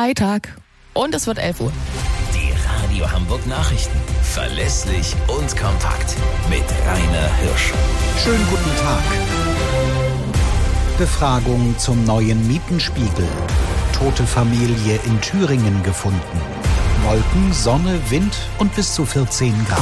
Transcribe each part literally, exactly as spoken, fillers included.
Freitag und es wird elf Uhr. Die Radio Hamburg Nachrichten. Verlässlich und kompakt. Mit Rainer Hirsch. Schönen guten Tag. Befragung zum neuen Mietenspiegel. Tote Familie in Thüringen gefunden. Wolken, Sonne, Wind und bis zu vierzehn Grad.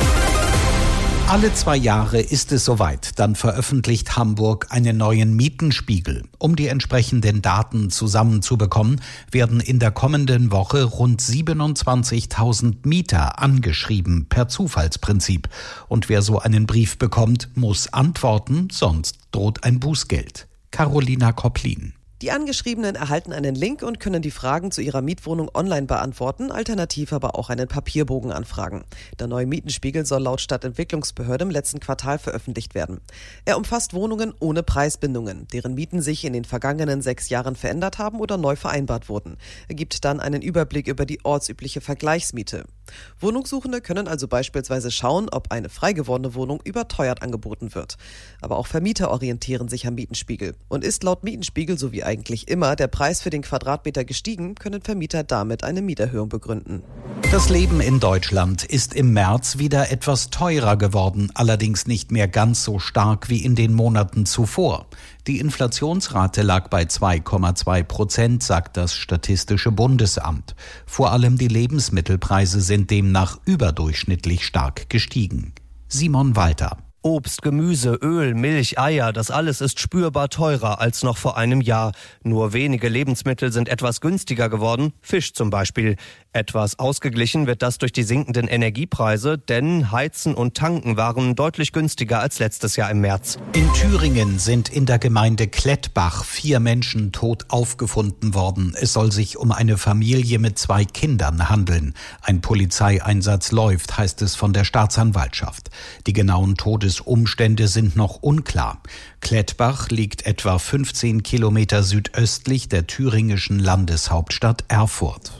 Alle zwei Jahre ist es soweit, dann veröffentlicht Hamburg einen neuen Mietenspiegel. Um die entsprechenden Daten zusammenzubekommen, werden in der kommenden Woche rund siebenundzwanzigtausend Mieter angeschrieben per Zufallsprinzip. Und wer so einen Brief bekommt, muss antworten, sonst droht ein Bußgeld. Carolina Kopplin. Die Angeschriebenen erhalten einen Link und können die Fragen zu ihrer Mietwohnung online beantworten, alternativ aber auch einen Papierbogen anfragen. Der neue Mietenspiegel soll laut Stadtentwicklungsbehörde im letzten Quartal veröffentlicht werden. Er umfasst Wohnungen ohne Preisbindungen, deren Mieten sich in den vergangenen sechs Jahren verändert haben oder neu vereinbart wurden. Er gibt dann einen Überblick über die ortsübliche Vergleichsmiete. Wohnungssuchende können also beispielsweise schauen, ob eine frei gewordene Wohnung überteuert angeboten wird. Aber auch Vermieter orientieren sich am Mietenspiegel. Und ist laut Mietenspiegel sowie eigentlich immer der Preis für den Quadratmeter gestiegen, können Vermieter damit eine Mieterhöhung begründen. Das Leben in Deutschland ist im März wieder etwas teurer geworden, allerdings nicht mehr ganz so stark wie in den Monaten zuvor. Die Inflationsrate lag bei zwei Komma zwei Prozent, sagt das Statistische Bundesamt. Vor allem die Lebensmittelpreise sind demnach überdurchschnittlich stark gestiegen. Simon Walter. Obst, Gemüse, Öl, Milch, Eier, das alles ist spürbar teurer als noch vor einem Jahr. Nur wenige Lebensmittel sind etwas günstiger geworden, Fisch zum Beispiel. Etwas ausgeglichen wird das durch die sinkenden Energiepreise, denn Heizen und Tanken waren deutlich günstiger als letztes Jahr im März. In Thüringen sind in der Gemeinde Klettbach vier Menschen tot aufgefunden worden. Es soll sich um eine Familie mit zwei Kindern handeln. Ein Polizeieinsatz läuft, heißt es von der Staatsanwaltschaft. Die genauen Todesumstände sind noch unklar. Klettbach liegt etwa fünfzehn Kilometer südöstlich der thüringischen Landeshauptstadt Erfurt.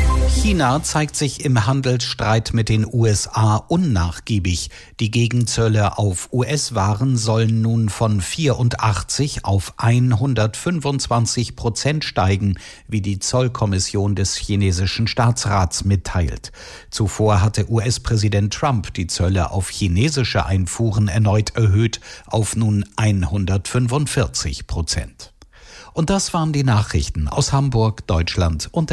China zeigt sich im Handelsstreit mit den U S A unnachgiebig. Die Gegenzölle auf U S-Waren sollen nun von vierundachtzig auf hundertfünfundzwanzig Prozent steigen, wie die Zollkommission des chinesischen Staatsrats mitteilt. Zuvor hatte U S-Präsident Trump die Zölle auf chinesische Einfuhren erneut erhöht auf nun hundertfünfundvierzig Prozent. Und das waren die Nachrichten aus Hamburg, Deutschland und der